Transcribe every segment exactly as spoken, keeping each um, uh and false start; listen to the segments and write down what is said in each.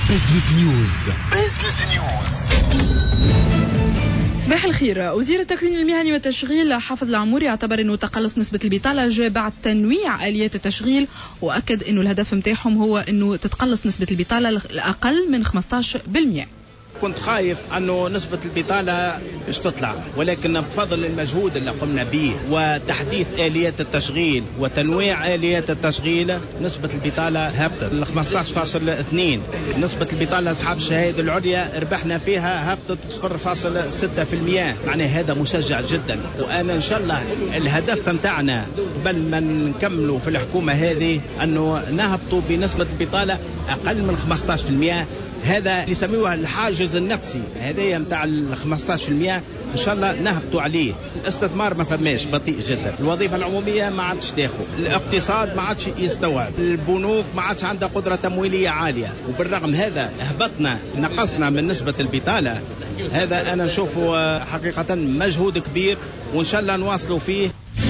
بزنس نيوز. بزنس نيوز. صباح الخير. وزير التكوين المهني والتشغيل حافظ العموري اعتبر انه تقلص نسبة البطالة جاء بعد تنويع آليات التشغيل، واكد انه الهدف متاعهم هو انه تتقلص نسبة البطالة الاقل من خمسة عشر بالمئة. كنت خايف أنه نسبة البطالة مش تطلع، ولكن بفضل المجهود اللي قمنا به وتحديث آليات التشغيل وتنويع آليات التشغيل نسبة البطالة هبطت ل خمسة عشر فاصل اثنين. نسبة البطالة أصحاب الشهادة العليا ربحنا فيها هبطت صفر فاصل ستة بالمئة. معناه هذا مشجع جدا، وأنا إن شاء الله الهدف متاعنا قبل ما نكملوا في الحكومة هذه أنه نهبطوا بنسبة البطالة أقل من خمسة عشر بالمئة. هذا اللي يسموه الحاجز النفسي، هذايا متاع ال خمسة عشر بالمئة ان شاء الله نهبطوا عليه. الاستثمار ما فماش، بطيء جدا. الوظيفه العموميه ما عادش تاخذ، الاقتصاد ما عادش يستوعب، البنوك ما عادش عندها قدره تمويليه عاليه، وبالرغم هذا هبطنا نقصنا من نسبه البطاله. هذا انا نشوفه حقيقه مجهود كبير، وان شاء الله نواصلوا فيه.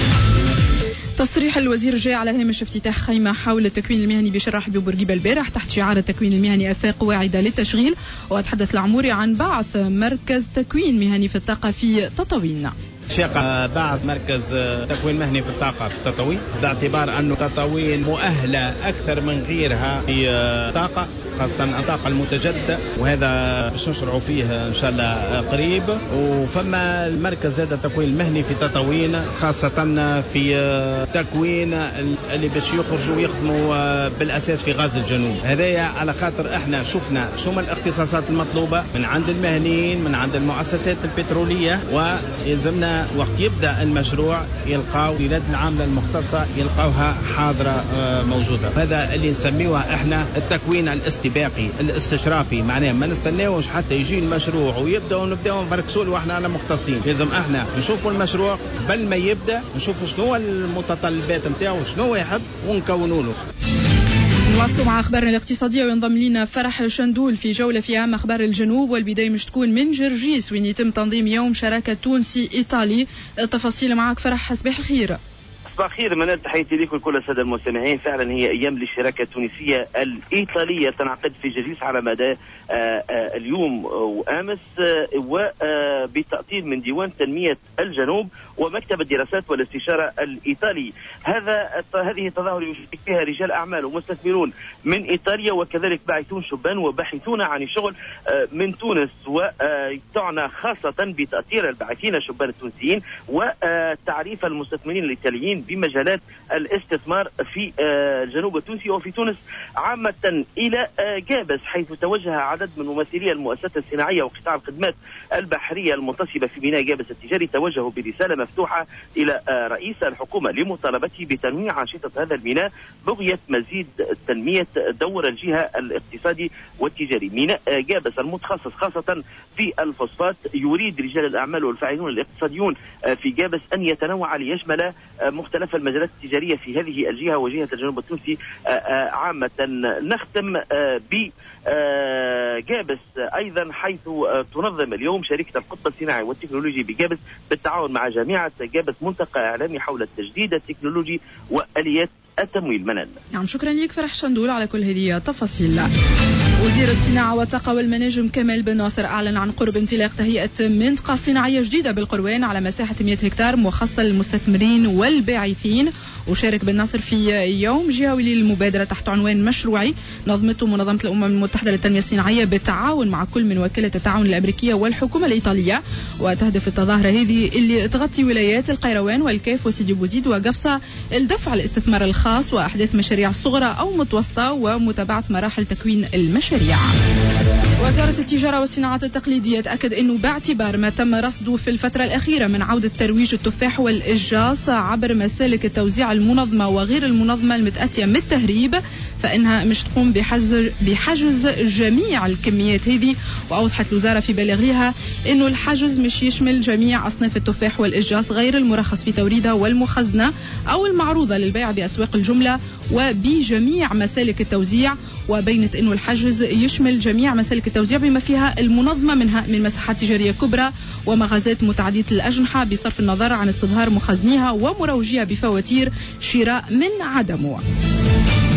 تصريح الوزير جاء على هامش افتتاح خيمة حول التكوين المهني بشرح ببورقيبة البارح تحت شعار التكوين المهني آفاق واعدة للتشغيل. وتحدث العموري عن بعث مركز تكوين مهني في الطاقة في تطاوين. شاق بعض مركز تكوين مهني في الطاقة في تطاوين، باعتبار أنه تطاوين مؤهلة أكثر من غيرها في الطاقة، خاصة الطاقة المتجددة، وهذا باش نشرعوا فيه إن شاء الله قريب. وفما المركز هذا التكوين المهني في تطاوين خاصة في تكوين اللي باش يخرجوا ويخدموا بالأساس في غاز الجنوب. هذايا على خاطر احنا شفنا شو ما الاختصاصات المطلوبة من عند المهنيين من عند المؤسسات البترولية، ويلزمنا وقت يبدأ المشروع يلقاو الولايات العاملة المختصة يلقاوها حاضرة موجودة. هذا اللي نسميوها احنا التكوين الاستباقي الاستشرافي. معناه ما نستناوش حتى يجي المشروع ويبدأ ونبدأ نفركسول واحنا على مختصين. لازم احنا نشوفوا المشروع قبل ما يبدأ، نشوفوا شنو المتطلبات نتاعو شنو يحب ونكونوا له. نواصلوا مع أخبارنا الاقتصادية، وينضم لنا فرح شندول في جولة في عام أخبار الجنوب. والبداية مش تكون من جرجيس وين يتم تنظيم يوم شراكة تونسي إيطالي. التفاصيل معك فرح. صباح الخير. صباح الخير منال، تحياتي لكم كل الساده المستمعين. فعلا هي ايام للشراكه التونسيه الايطاليه تنعقد في جرجيس على مدى آآ آآ اليوم وامس، وبتأطير من ديوان تنميه الجنوب ومكتب الدراسات والاستشاره الايطالي. هذا هذه التظاهر يشارك فيها رجال اعمال ومستثمرون من ايطاليا، وكذلك باعثون شبان وباحثون عن الشغل من تونس، وتعنى خاصه بتأطير الباحثين الشبان التونسيين وتعريف المستثمرين الايطاليين بمجالات الاستثمار في الجنوب التونسي وفي تونس عامة إلى جابس، حيث توجه عدد من ممثلي المؤسسات الصناعية وقطاع الخدمات البحرية المنتصبة في ميناء جابس التجاري. توجهوا برسالة مفتوحة إلى رئيس الحكومة لمطالبته بتنويع أنشطة هذا الميناء بغية مزيد تنمية دور الجهة الاقتصادي والتجاري. ميناء جابس المتخصص خاصة في الفوسفات يريد رجال الأعمال والفاعلون الاقتصاديون في جابس أن يتنوع ليشمل مختلف المجالات التجارية في هذه الجهة وجهة الجنوب التونسي عامة. نختم ب جابس أيضا، حيث تنظم اليوم شركة القطب الصناعي والتكنولوجي بجابس بالتعاون مع جامعة جابس ملتقى إعلامي حول التجديد التكنولوجي وآليات التمويل. منال. نعم، شكرا لك فرح شندول على كل هذه التفاصيل. وزير الصناعة والطاقة والمناجم كمال بن ناصر أعلن عن قرب انطلاق تهيئة منطقة صناعية جديدة بالقروان على مساحة مئة هكتار مخصصة للمستثمرين والباعثين. وشارك بن ناصر في يوم جهوي للمبادرة تحت عنوان مشروعي نظمته منظمة الأمم المتحدة للتنمية الصناعية بالتعاون مع كل من وكالة التعاون الأمريكية والحكومة الإيطالية. وتهدف التظاهرة هذه اللي تغطي ولايات القيروان والكيف وسيدي بوزيد وقفصة الدفع الاستثمار الخاص وأحداث مشاريع صغرى أو متوسطة ومتابعة مراحل تكوين المشاريع. وزارة التجارة والصناعات التقليدية تأكد أنه باعتبار ما تم رصده في الفترة الأخيرة من عودة ترويج التفاح والإشجاص عبر مسالك التوزيع المنظمة وغير المنظمة المتأتية من التهريب، فإنها مش تقوم بحجز, بحجز جميع الكميات هذه. وأوضحت الوزارة في بلاغها أنه الحجز مش يشمل جميع أصناف التفاح والإشجاص غير المرخص في توريدها والمخزنة أو المعروضة للبيع بأسواق الجملة وبجميع مسالك التوزيع. وبينت أنه الحجز يشمل جميع مسالك التوزيع بما فيها المنظمة منها من مساحات تجارية كبرى ومغازات متعددة الأجنحة بصرف النظر عن استظهار مخزنيها ومروجيها بفواتير شراء من عدمه.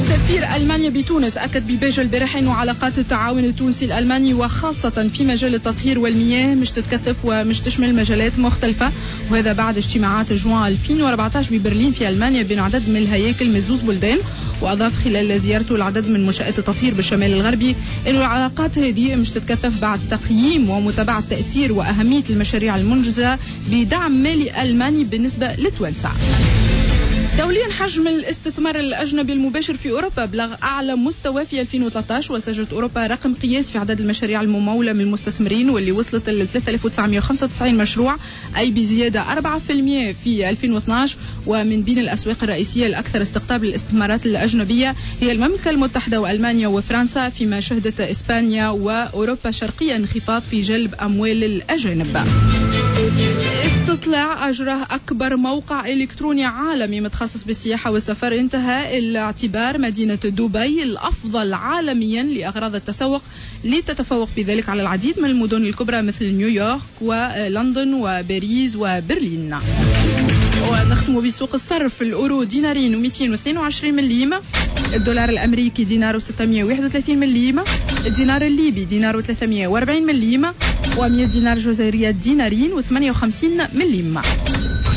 سفير ألمانيا بتونس أكد بباجة البارح أن علاقات التعاون التونسي الألماني وخاصة في مجال التطهير والمياه مش تتكثف ومش تشمل مجالات مختلفة، وهذا بعد اجتماعات جوان ألفين وأربعة عشر ببرلين في ألمانيا بين عدد من الهياكل من زوز بلدان. وأضاف خلال زيارته العدد من منشآت التطهير بالشمال الغربي أن العلاقات هذه مش تتكثف بعد تقييم ومتابعة تأثير وأهمية المشاريع المنجزة بدعم مالي ألماني بالنسبة لتوانسة. دوليا حجم الاستثمار الأجنبي المباشر في أوروبا بلغ أعلى مستوى في ألفين وثلاثة عشر، وسجلت أوروبا رقم قياس في عدد المشاريع الممولة من المستثمرين واللي وصلت ل ثلاثة آلاف وتسعمائة وخمسة وتسعين مشروع، أي بزيادة أربعة بالمئة في ألفين واثني عشر. ومن بين الأسواق الرئيسية الأكثر استقطاب للاستثمارات الأجنبية هي المملكة المتحدة وألمانيا وفرنسا، فيما شهدت إسبانيا وأوروبا الشرقية انخفاض في جلب أموال الأجانب. استطلاع أجراه أكبر موقع إلكتروني عالمي متخصص بالسياحة والسفر انتهى إلى اعتبار مدينة دبي الأفضل عالميا لأغراض التسوق، لتتفوق بذلك على العديد من المدن الكبرى مثل نيويورك ولندن وباريس وبرلين. ونختم بسوق الصرف. الأورو دينارين ومئتين واثنين وعشرين مليم، الدولار الأمريكي دينار وستمائة وواحد وثلاثين مليم، الدينار الليبي دينار وثلاثمائة وأربعين مليم، ومئة دينار جزائرية دينارين وثمانية وخمسين مليم.